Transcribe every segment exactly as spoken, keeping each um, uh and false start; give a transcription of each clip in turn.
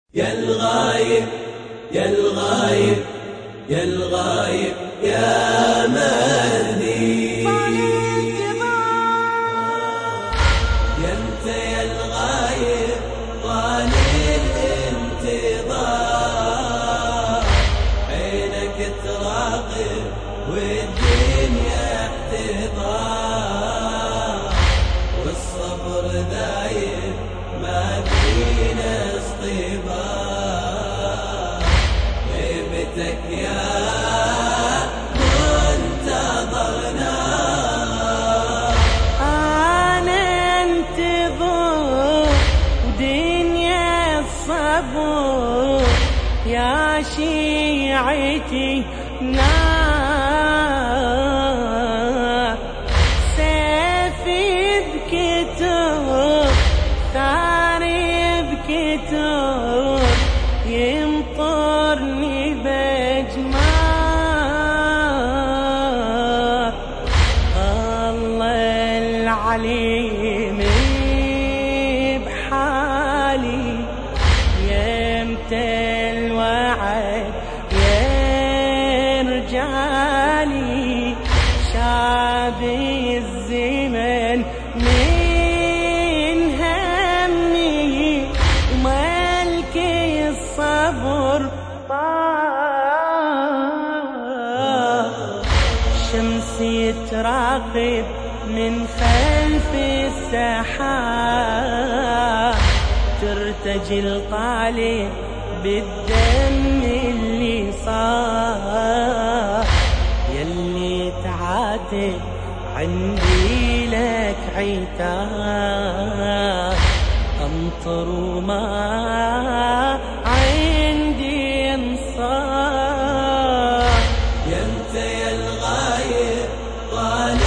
يا الغايب يا الغايب يا الغايب يا مهدي، يا انت يا الغايب طال الانتظار، عينك تراقب والدنيا احتضار، والصبر دايم ما فينا اصطبار، غيبتك يا منتظرنا. أنا انتظر ودنيا الصبر يا شيعتي نار، سيفي بكتر ثاري بكتر يمطرني بجمار، الله العليم بحالي يمتى الوعد يرجالي، شابي الزمن من همي وملكي الصبر طار، شمسي تراقب من خلف السحاب، ترتجي الطالب بالدم اللي صار، يلي تعاتب عندي لك عتاب، أمطر وما عندي انصار. يا انت يا الغايب طال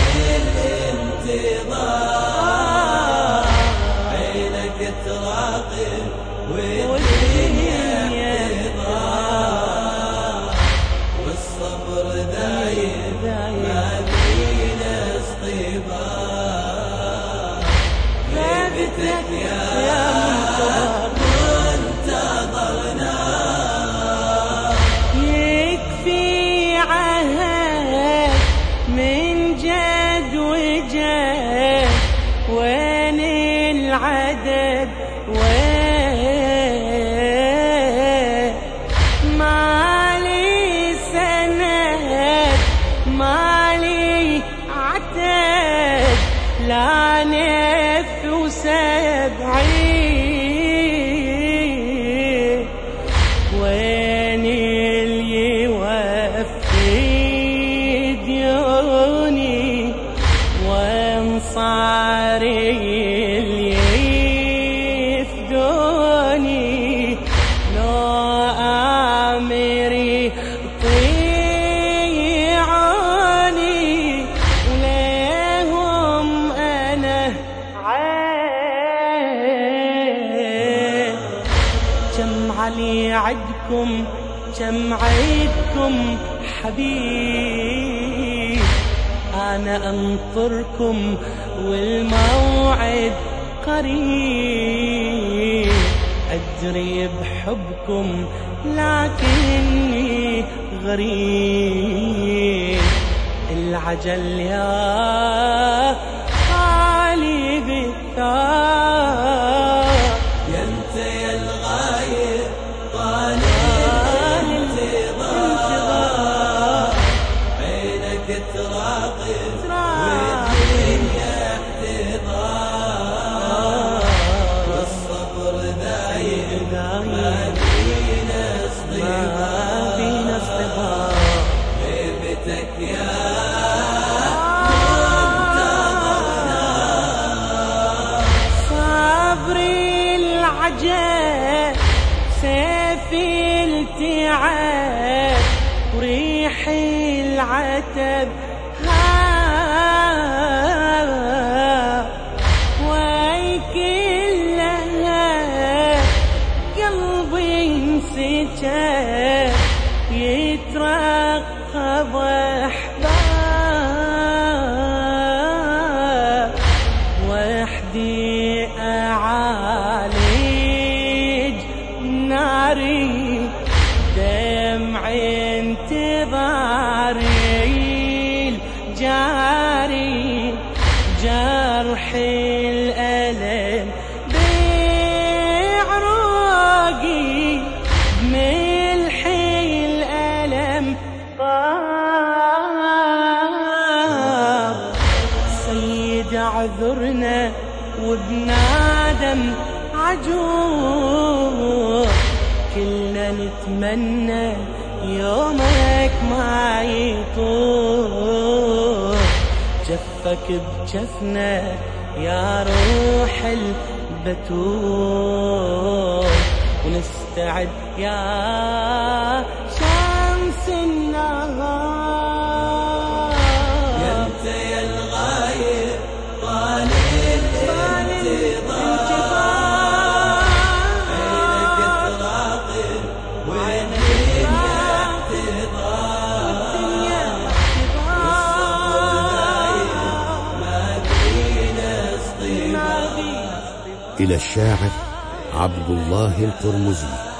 الانتظار، عينك تراقب والدنيا احتضار، والصبر دايم ما فينا اصطبار، غيبتك يا منتظرنا. يكفي عهد من جد وجد، وين العدد وين مالي سند مالي عتد، لا نف وسبعين، وين اللي يوفي ديوني وانصاري اللي يفدوني، لو امري طيعوني وليهم انا عين، كم علي عدكم كم عيدكم حبيب، أنا أنطركم والموعد قريب، أجري بحبكم لكني غريب، العجل يا خالي بالثار. يا انت يا الغايب طال الانتظار، عينك تراقب والدنيا احتضار، والصبر دايم ما فينا اصطبار، غيبتك يا منتظرنا. صبري العجب سيفي التعب وريحي العتب ها، وي كلها قلبي انسجب يترقب احباب، وحدي اعالج ناري دمع انتظاري جاري جرح الألم بعروقي بملح الألم طاب سيد اعذرنا وبنادم عجوز كلنا نتمنى يومك ما يطول جفك بجفنا يا روح البتول ونستعد يا شمس النهار يا انت يا الغايب طال الانتظار عينك تراقب وين الدنيا احتضار والصبر غايب ما فينا اصطبار. إلى الشاعر عبد الله القرمزي.